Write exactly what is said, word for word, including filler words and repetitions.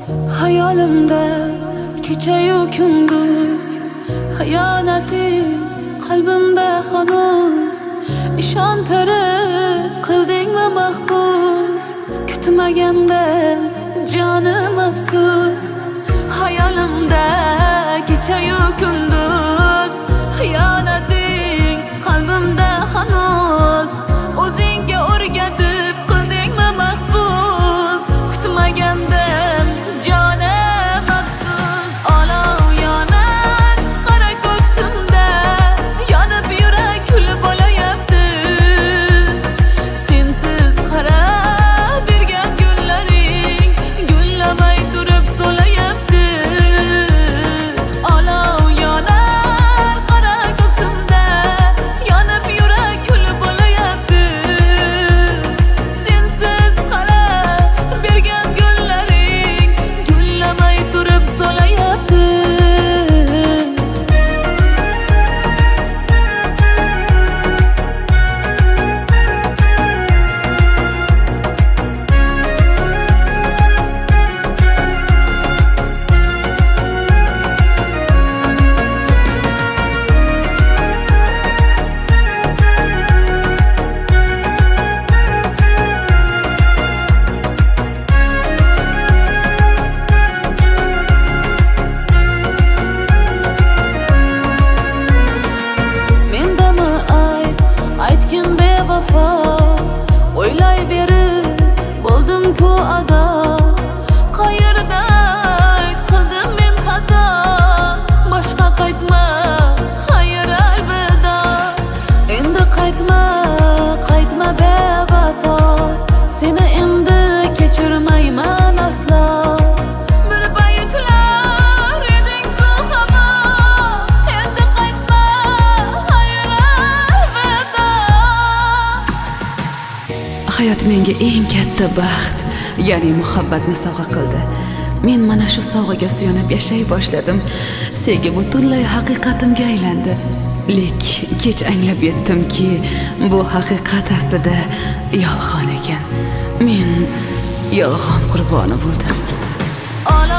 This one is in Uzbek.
Hayolimda kechayu kunduz xayonating qalbimda hanuz. Ishontirib qildingmi mahbus, kutmaganda jonim afsus. Hayolimda kechayu kunduz xiyonating qalbimda hanuz. O'zingga o'rgatib qildingmi mahbus, kutmaganda jonim afsus. Olov yonar qora ko'ksimda, yonib yurak kulib olayapti. Sensiz qarab bergan gullaring gullamay turib so'layapti. Olov yonar qora ko'ksimda, yonib yurak kulib olayapti. Sensiz qarab bergan gullaring gullamay turib so'layapti. Mendami ayb, aytgin bevafo, o'ylay berib bo'ldim-ku ado. Qayerda ayt qildim men xato, boshqa qaytma, xayr alvido. Endi qaytma, qaytma bevafo, seni endi kechirmayman aslo. Bir paytlar eding suhamo, endi qaytma, xayr alvido. Hayot menga eng katta baxt, ya'ni muhabbatni sovg'a qildi. Men mana shu sovg'aga suyanib yashay boshladim. Sevgi butunlay haqiqatimga aylandi. Lek kech anglab yetdimki, bu haqiqat aslida yolg'on ekan. Men yolg'on qurboni bo'ldim. Olov